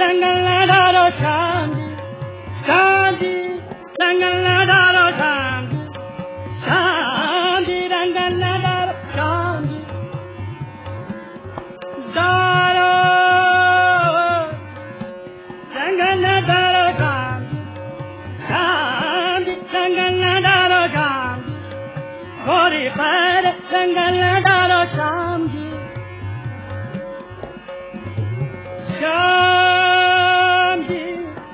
Ranganadaro Shanti, Shanti, Ranganadaro Shanti, Shanti, Ranganadaro Shanti, Daro, Ranganadaro Shanti, Shanti, Ranganadaro Shanti, Gori Pare, Ranganadaro Shanti, Shanti,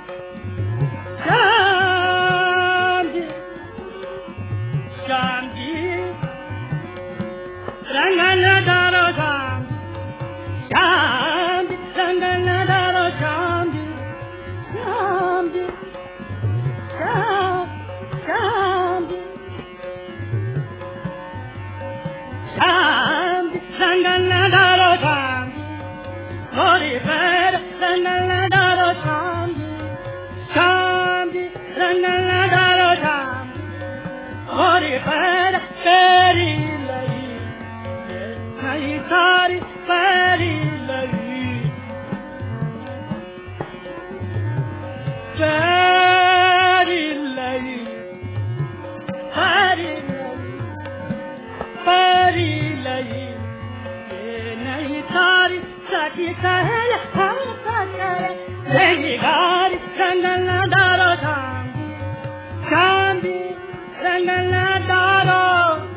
Shanti, Shanti, Ranganadaro Shanti, Shanti, Ranganadaro Shanti, Shanti, Shanti, Shanti, Ranganadaro Shanti, Gori Pere, Ranganadaro Shanti, Shanti, Ranganadaro Shanti, Gori Pere, Peri Lai, Nai Sari, Peri Lai, Peri Lai, Peri Lai, Peri Lai, Nai Sari, Sati Kahela, Hanta Kare, Legi Gari, Ranganadaro Shanti, Shanti, Ranganadaro,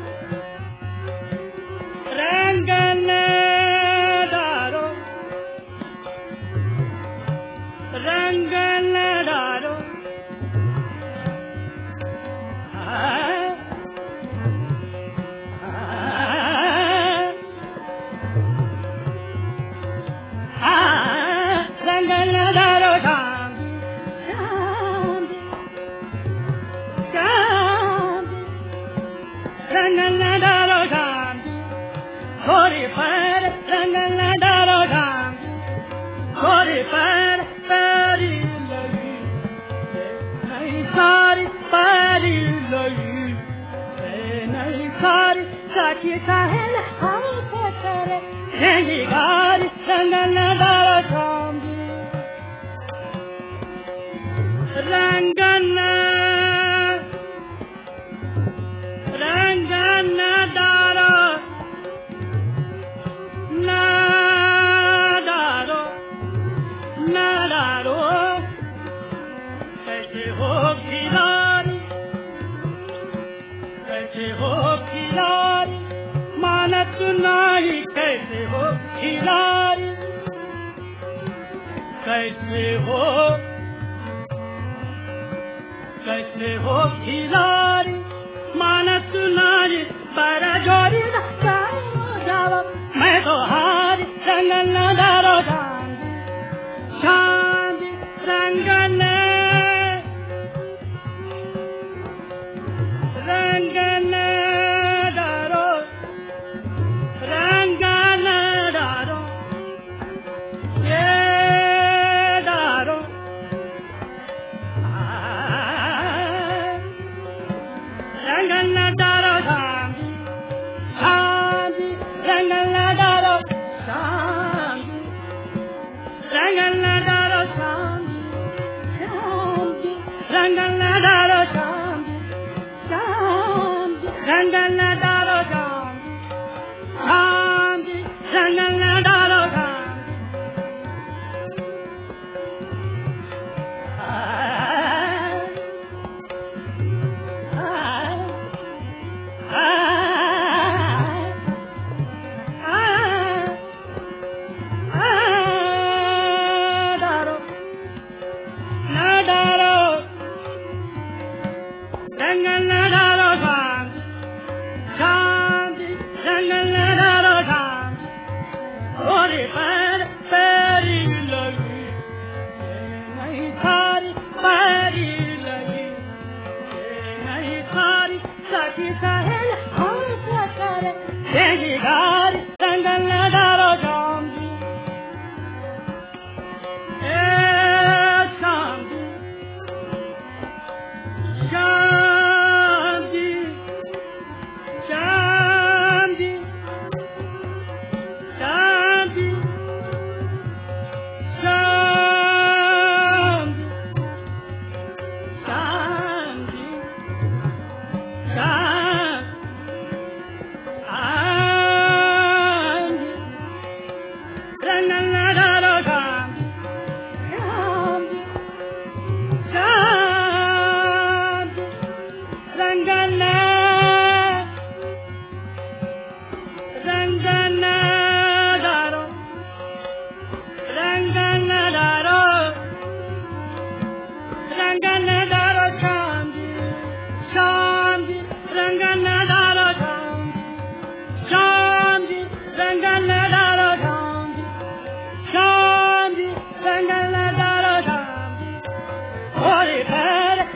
Ranganadaro, Ranganadaro, Ranganadaro Shanti, Shanti, Shanti, Ranganadaro Shanti, Gori Pere, Ranganadaro Shanti, Gori Pere, Peri Lai, Nai Sari, Peri Lai, Nai Sari, Sati Kahela, Hanta Kare, Legi Gari, Ranganadaro Shanti, Ranganadaro, Nadaro, Nadaro, कैसे हो खिलाड़ी, कैसे हो खिलाड़ी, मानत नहीं कैसे हो खिलाड़ी, कैसे हो खिलाड़ी, मानत नहीं पर जोड़ी ना जाओ, मैं तो हारी, Ranganadaro Shanti, Shanti, Ranganadaro, Ranganadaro, Yedaro, Ranganadaro Shanti, Shanti, Ranganadaro Shanti, Ranganadaro Shanti, Shanti, Ranganadaro Shanti, Shanti, Ranganadaro Shanti, Shanti, Ranganadaro Shanti. Nadaro,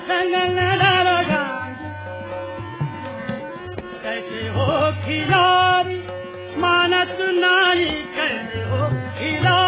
रंग न डालो शांति कैसे हो खिलाड़ी मानत नारी कैसे हो खिलाड़ी